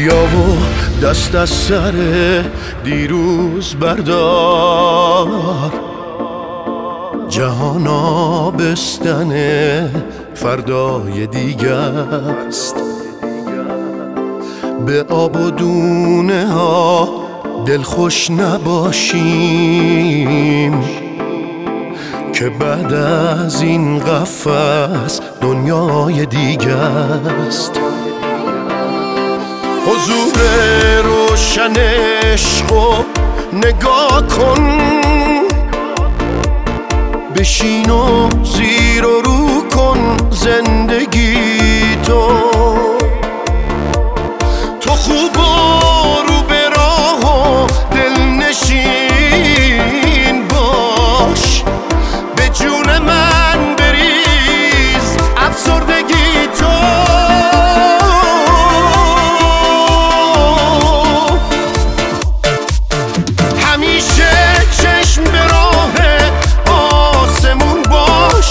بیا و دست از سر دیروز بردار، جهان آبستن فردای دیگه است. به آب و دونه ها دلخوش نباشیم که بعد از این قفس دنیای دیگه است. حضور روشن عشقو نگاه کن، بشین و زیر و رو کن زندگی تو خوب و رو به راه و دلنشین باش، به جون من بریز افسردگی تو. همیشه چشم به راه آسمون باش،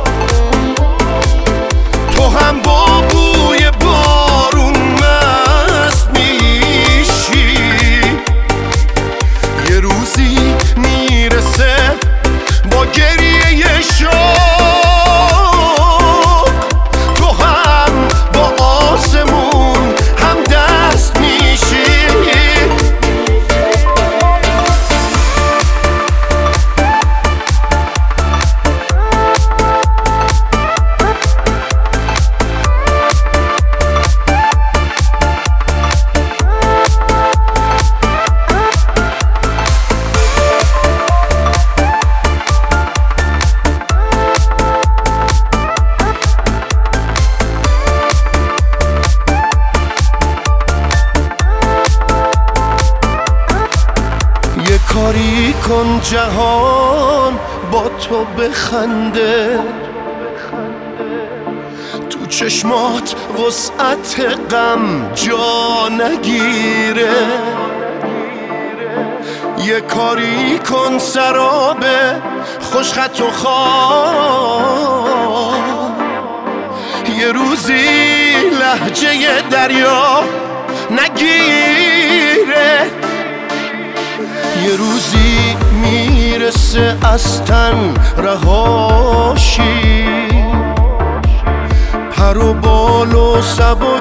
تو هم با بوی بارون مست میشی. یه روزی میرسه با گریه شوق، تو هم با آسمون هم دست میشی. یه کاری کن جهان با تو بخنده، تو چشمات وسعت غم جا نگیره. یه کاری کن سراب خوشخط و خواب، یه روزی لهجه دریا نگیره. یه روزی میرسه از تن رهاشی، پر و بال و سبایی